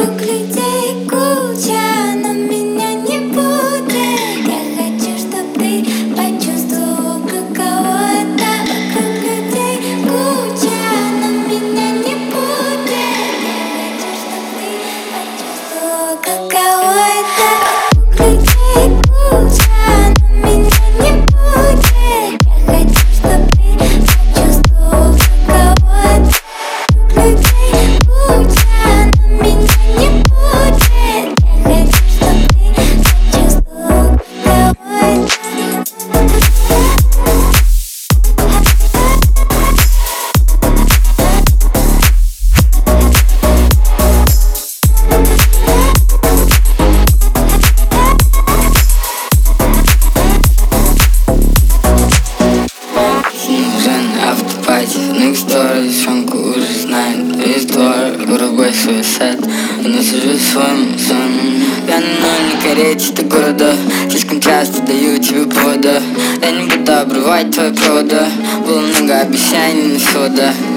Вокруг людей куча, но меня не будет. Я хочу, чтоб ты почувствовал, каково это. Вокруг людей куча, но меня не будет. Я хочу, чтоб ты почувствовал, каково это. Вокруг людей куча, но меня не будет. Я хочу, чтоб ты почувствовал, каково это. Вокруг людей куча, но меня не будет. Я хочу, чтоб ты почувствовал, каково это. Автопати, next door, девчонку уже знает весь двор. Вырубай свой сет, но сижу своим соном. Пьяный, но не корейцы до города. Слишком часто даю тебе повода. Я не буду обрывать твои провода. Было много обещаний, но сода.